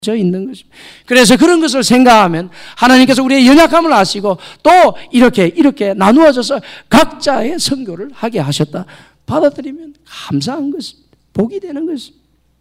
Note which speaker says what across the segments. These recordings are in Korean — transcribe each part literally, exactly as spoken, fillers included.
Speaker 1: 져 있는 것입니다. 그래서 그런 것을 생각하면 하나님께서 우리의 연약함을 아시고 또 이렇게 이렇게 나누어져서 각자의 선교를 하게 하셨다. 받아들이면 감사한 것입니다. 복이 되는 것입니다.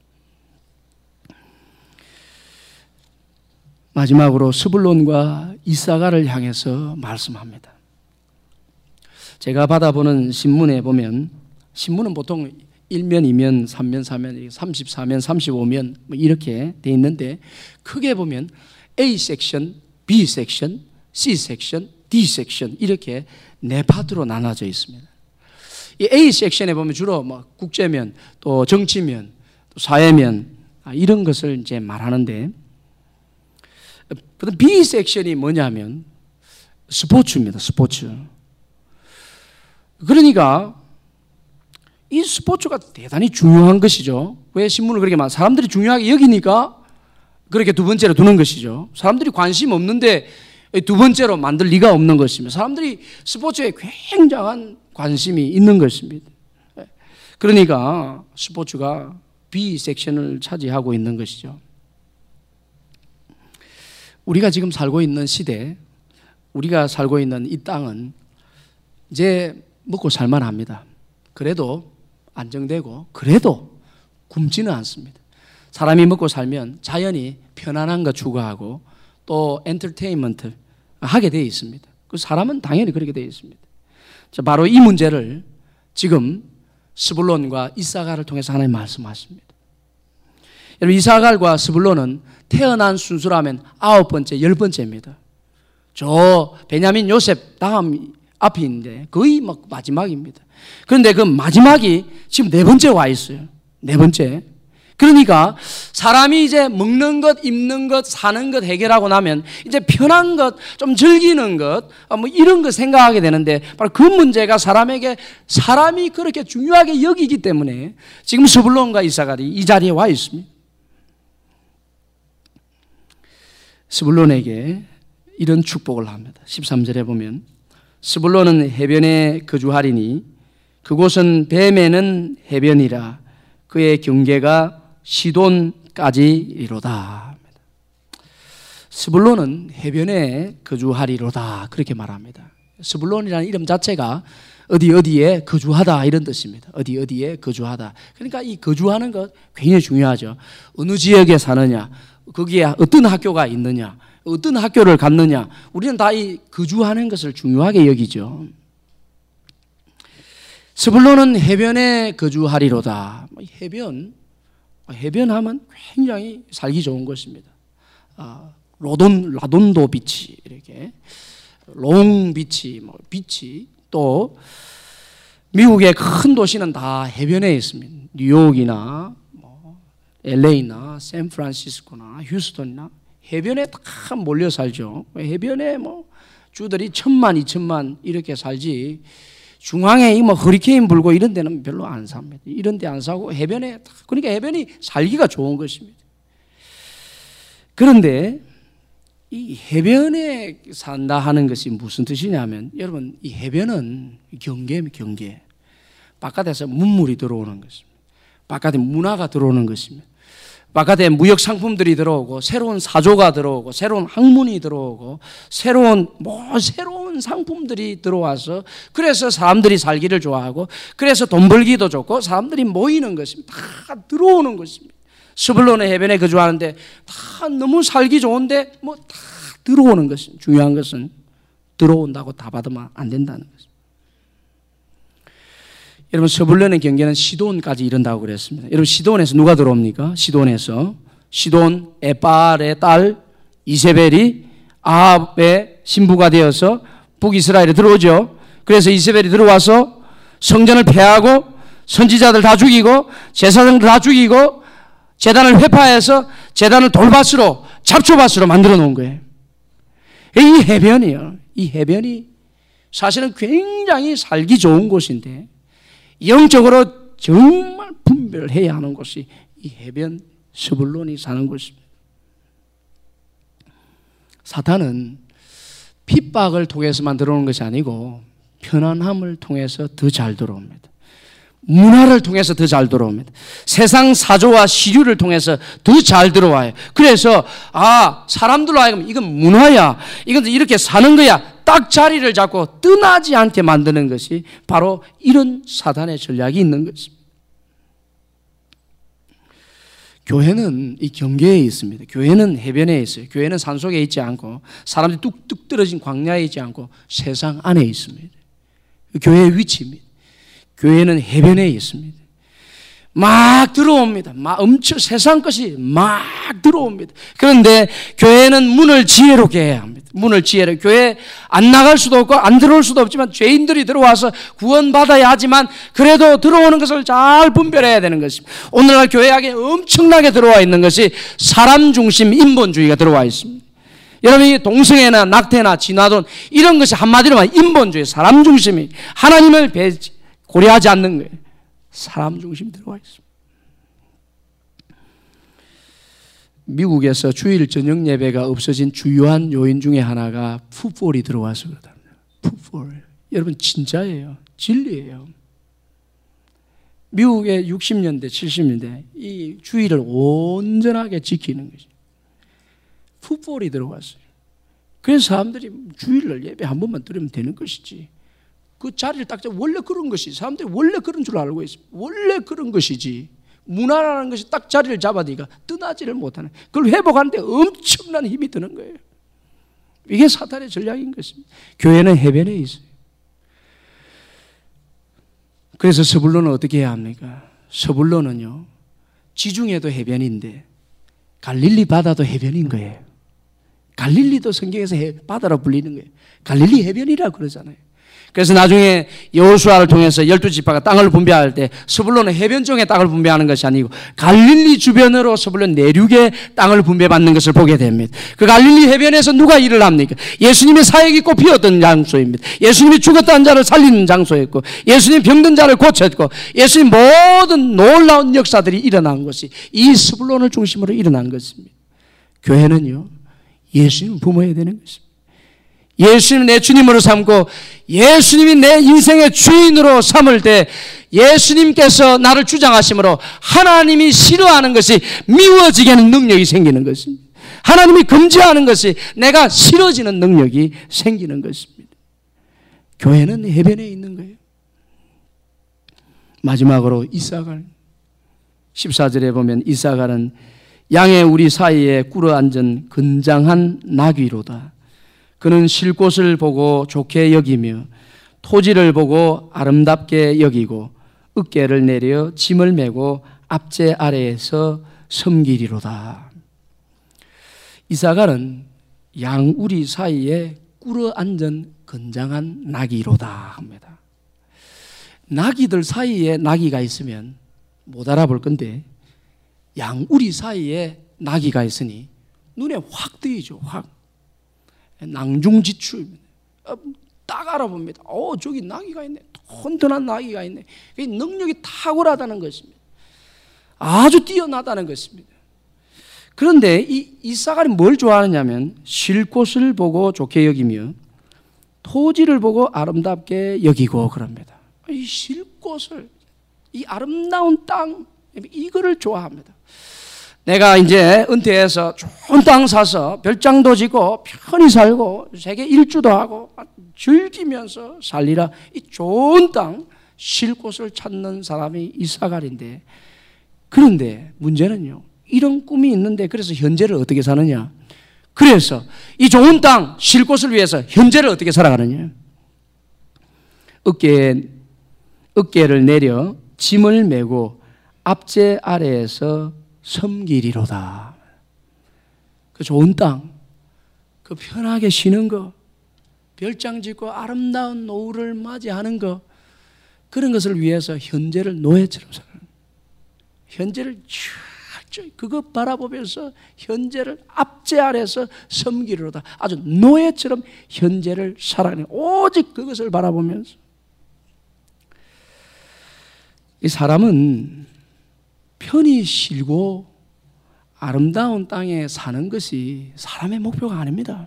Speaker 1: 마지막으로 스불론과 이사가를 향해서 말씀합니다. 제가 받아보는 신문에 보면, 신문은 보통 일 면, 이 면, 삼 면, 사 면, 삼십사 면, 삼십오 면 뭐 이렇게 돼 있는데 크게 보면 A 섹션, B 섹션, C 섹션, D 섹션 이렇게 네 파트로 나눠져 있습니다. 이 A 섹션에 보면 주로 뭐 국제면, 또 정치면, 또 사회면 이런 것을 이제 말하는데, B 섹션이 뭐냐면 스포츠입니다. 스포츠. 그러니까 이 스포츠가 대단히 중요한 것이죠. 왜 신문을 그렇게 많아? 사람들이 중요하게 여기니까 그렇게 두 번째로 두는 것이죠. 사람들이 관심 없는데 두 번째로 만들 리가 없는 것입니다. 사람들이 스포츠에 굉장한 관심이 있는 것입니다. 그러니까 스포츠가 B 섹션을 차지하고 있는 것이죠. 우리가 지금 살고 있는 시대, 우리가 살고 있는 이 땅은 이제 먹고 살만합니다. 그래도 안정되고 그래도 굶지는 않습니다. 사람이 먹고 살면 자연히 편안한 거 추구하고 또 엔터테인먼트 하게 되어 있습니다. 그 사람은 당연히 그렇게 되어 있습니다. 자, 바로 이 문제를 지금 스불론과 이사갈을 통해서 하나님 말씀하십니다. 여러분, 이사갈과 스불론은 태어난 순수라면 아홉 번째, 열 번째입니다. 저 베냐민 요셉 다음 앞인데 거의 막 마지막입니다. 그런데 그 마지막이 지금 네 번째 와 있어요. 네 번째. 그러니까 사람이 이제 먹는 것, 입는 것, 사는 것 해결하고 나면 이제 편한 것, 좀 즐기는 것, 뭐 이런 거 생각하게 되는데 바로 그 문제가 사람에게 사람이 그렇게 중요하게 여기기 때문에 지금 스불론과 이사갈이 이 자리에 와 있습니다. 스불론에게 이런 축복을 합니다. 십삼 절에 보면 스불론은 해변에 거주하리니 그곳은 뱀에는 해변이라 그의 경계가 시돈까지이로다. 스불론은 해변에 거주하리로다 그렇게 말합니다. 스불론이라는 이름 자체가 어디 어디에 거주하다 이런 뜻입니다. 어디 어디에 거주하다. 그러니까 이 거주하는 것 굉장히 중요하죠. 어느 지역에 사느냐, 거기에 어떤 학교가 있느냐, 어떤 학교를 갔느냐, 우리는 다 이 거주하는 것을 중요하게 여기죠. 스불론은 해변에 거주하리로다. 해변, 해변하면 굉장히 살기 좋은 것입니다. 아, 로돈, 라돈도 비치, 이렇게 롱 비치, 뭐 비치, 또 미국의 큰 도시는 다 해변에 있습니다. 뉴욕이나 뭐 엘에이나 샌프란시스코나 휴스턴이나 해변에 다 몰려 살죠. 해변에 뭐 주들이 천만, 이천만 이렇게 살지. 중앙에 뭐 허리케인 불고 이런 데는 별로 안 삽니다. 이런 데 안 사고 해변에, 그러니까 해변이 살기가 좋은 것입니다. 그런데 이 해변에 산다 하는 것이 무슨 뜻이냐면, 여러분, 이 해변은 경계입니다. 경계. 바깥에서 문물이 들어오는 것입니다. 바깥에 문화가 들어오는 것입니다. 바깥에 무역 상품들이 들어오고 새로운 사조가 들어오고 새로운 학문이 들어오고 새로운 뭐 새로운 상품들이 들어와서 그래서 사람들이 살기를 좋아하고 그래서 돈 벌기도 좋고 사람들이 모이는 것입니다. 다 들어오는 것입니다. 스불론의 해변에 거주하는데 다 너무 살기 좋은데 뭐 다 들어오는 것입니다. 중요한 것은 들어온다고 다 받으면 안 된다는 것입니다. 여러분, 스불론의 경계는 시돈까지 이른다고 그랬습니다. 여러분, 시돈에서 누가 들어옵니까? 시돈에서 시돈 에빨의 딸 이세벨이 아합의 신부가 되어서 북이스라엘에 들어오죠. 그래서 이세벨이 들어와서 성전을 폐하고 선지자들 다 죽이고 제사장들 다 죽이고 제단을 회파해서 제단을 돌밭으로 잡초밭으로 만들어 놓은 거예요. 이 해변이요. 이 해변이 사실은 굉장히 살기 좋은 곳인데 영적으로 정말 분별해야 하는 곳이 이 해변 스불론이 사는 곳입니다. 사탄은 핍박을 통해서만 들어오는 것이 아니고 편안함을 통해서 더 잘 들어옵니다. 문화를 통해서 더 잘 들어옵니다. 세상 사조와 시류를 통해서 더 잘 들어와요. 그래서 아, 사람들로 하여금 이건 문화야, 이건 이렇게 사는 거야, 딱 자리를 잡고 떠나지 않게 만드는 것이 바로 이런 사단의 전략이 있는 것입니다. 교회는 이 경계에 있습니다. 교회는 해변에 있어요. 교회는 산속에 있지 않고 사람들이 뚝뚝 떨어진 광야에 있지 않고 세상 안에 있습니다. 교회의 위치입니다. 교회는 해변에 있습니다. 막 들어옵니다. 막 엄청 세상 것이 막 들어옵니다. 그런데 교회는 문을 지혜롭게 해야 합니다. 문을 지혜롭게. 교회 안 나갈 수도 없고 안 들어올 수도 없지만 죄인들이 들어와서 구원받아야 하지만 그래도 들어오는 것을 잘 분별해야 되는 것입니다. 오늘날 교회에 엄청나게 들어와 있는 것이 사람 중심 인본주의가 들어와 있습니다. 여러분이 동성애나 낙태나 진화론 이런 것이 한마디로 말하면 인본주의, 사람 중심이, 하나님을 배, 고려하지 않는 거예요. 사람 중심이 들어와 있습니다. 미국에서 주일 저녁 예배가 없어진 주요한 요인 중에 하나가 풋볼이 들어와서 그렇답니다. 풋볼. 여러분 진짜예요. 진리예요. 미국의 육십 년대, 칠십 년대 이 주일을 온전하게 지키는 것이 풋볼이 들어왔어요. 그래서 사람들이 주일날 예배 한 번만 들으면 되는 것이지. 그 자리를 딱 잡고 원래 그런 것이 사람들이 원래 그런 줄 알고 있습니다. 원래 그런 것이지. 문화라는 것이 딱 자리를 잡아니까 떠나지를 못하는, 그걸 회복하는데 엄청난 힘이 드는 거예요. 이게 사탄의 전략인 것입니다. 교회는 해변에 있어요. 그래서 서불로는 어떻게 해야 합니까? 서불로는요, 지중해도 해변인데 갈릴리 바다도 해변인 거예요. 갈릴리도 성경에서 바다로 불리는 거예요. 갈릴리 해변이라고 그러잖아요. 그래서 나중에 여호수아를 통해서 열두 지파가 땅을 분배할 때 서불론은 해변 쪽에 땅을 분배하는 것이 아니고 갈릴리 주변으로 서불론 내륙의 땅을 분배받는 것을 보게 됩니다. 그 갈릴리 해변에서 누가 일을 합니까? 예수님의 사역이 꽃피었던 장소입니다. 예수님이 죽었다는 자를 살리는 장소였고, 예수님 병든 자를 고쳤고, 예수님 모든 놀라운 역사들이 일어난 것이 이 서불론을 중심으로 일어난 것입니다. 교회는요, 예수님을 부모해야 되는 것입니다. 예수님을 내 주님으로 삼고 예수님이 내 인생의 주인으로 삼을 때 예수님께서 나를 주장하심으로 하나님이 싫어하는 것이 미워지게 하는 능력이 생기는 것입니다. 하나님이 금지하는 것이 내가 싫어지는 능력이 생기는 것입니다. 교회는 해변에 있는 거예요. 마지막으로 이사갈 십사 절에 보면 이사갈은 양의 우리 사이에 꿇어앉은 건장한 나귀로다. 그는 쉴 곳을 보고 좋게 여기며 토지를 보고 아름답게 여기고 어깨를 내려 짐을 메고 앞제 아래에서 섬기리로다. 이사갈은 양우리 사이에 꿇어앉은 건장한 나귀로다 합니다. 나귀들 사이에 나귀가 있으면 못 알아볼 건데 양우리 사이에 나귀가 있으니 눈에 확 띄죠. 확. 낭중지추입니다. 딱 알아봅니다. 어, 저기 나귀가 있네. 혼돈한 나귀가 있네. 능력이 탁월하다는 것입니다. 아주 뛰어나다는 것입니다. 그런데 이 이사갈이 뭘 좋아하느냐면 쉴 곳을 보고 좋게 여기며 토지를 보고 아름답게 여기고 그럽니다. 이 쉴 곳을, 이 아름다운 땅, 이거를 좋아합니다. 내가 이제 은퇴해서 좋은 땅 사서 별장도 지고 편히 살고 세계 일주도 하고 즐기면서 살리라. 이 좋은 땅, 쉴 곳을 찾는 사람이 이사갈인데, 그런데 문제는요, 이런 꿈이 있는데 그래서 현재를 어떻게 사느냐? 그래서 이 좋은 땅, 쉴 곳을 위해서 현재를 어떻게 살아가느냐? 어깨에, 어깨를 내려 짐을 메고 앞제 아래에서 섬기리로다. 그 좋은 땅, 그 편하게 쉬는 거, 별장 짓고 아름다운 노을을 맞이하는 거, 그런 것을 위해서 현재를 노예처럼 살아요. 현재를 철저히 그거 바라보면서 현재를 앞제 아래서 섬기리로다. 아주 노예처럼 현재를 살아가는, 오직 그것을 바라보면서. 이 사람은 편히 쉬고 아름다운 땅에 사는 것이 사람의 목표가 아닙니다.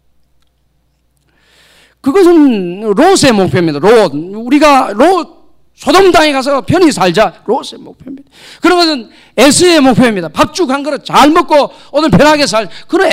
Speaker 1: 그것은 롯의 목표입니다. 롯. 우리가 롯 소돔 땅에 가서 편히 살자. 롯의 목표입니다. 그런 것은 에스의 목표입니다. 밥죽 한 그릇 잘 먹고 오늘 편하게 살. 그런